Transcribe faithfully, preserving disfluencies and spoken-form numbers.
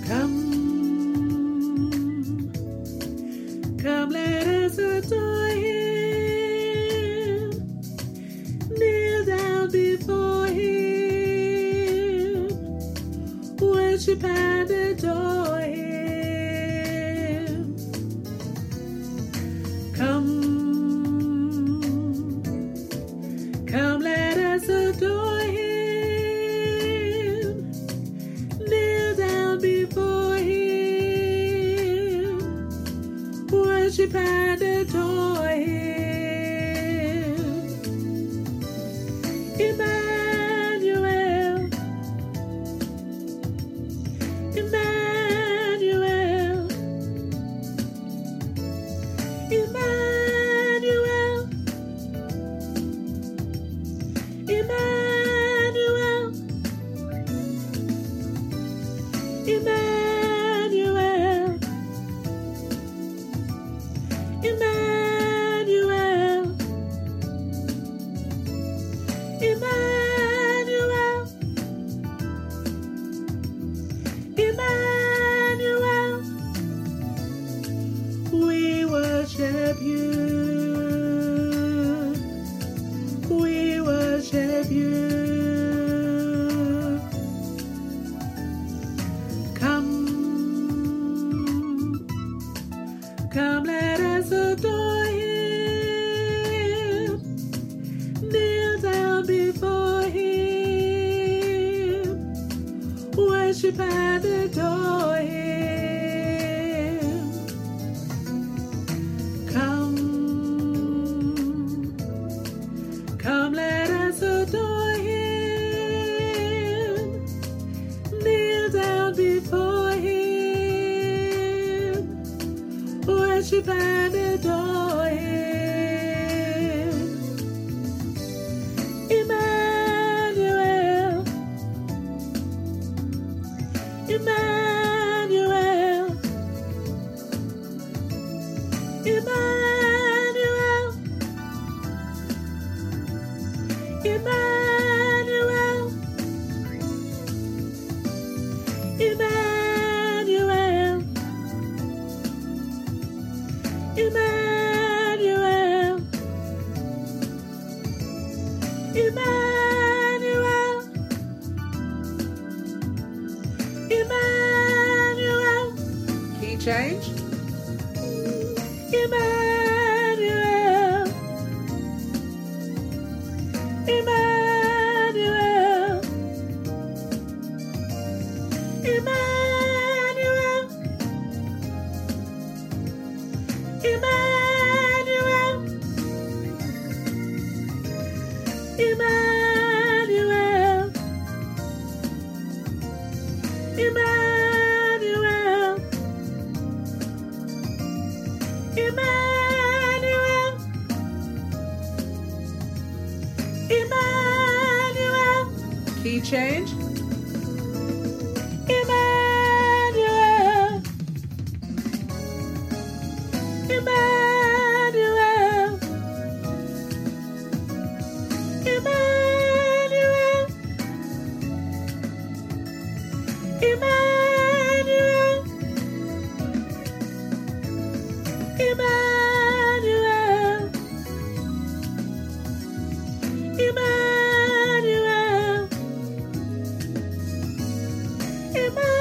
Come, come, let us adore Him. Kneel down before Him. Worship and adore Him. Come, come, let us adore Him. Kneel down before Him. Worship and adore Him. Emmanuel, Emmanuel, Emmanuel, Emmanuel, Emmanuel, Emmanuel, Emmanuel, Emmanuel, we worship you, we worship you. Come, come, let us adore Him. Kneel down before Him. Worship and adore Him. Come, come, let us adore Him. Kneel down before Him. Worship and adore Him. Emmanuel, Emmanuel, Emmanuel, Emmanuel, Emmanuel, Emmanuel, Emmanuel, Emmanuel. Key change. Emmanuel, Emmanuel, Emmanuel, Emmanuel, Emmanuel, Emmanuel, Emmanuel, Emmanuel. Key change. Emmanuel, Emmanuel, Emmanuel, Emmanuel, Emmanuel, Emmanuel, Emmanuel.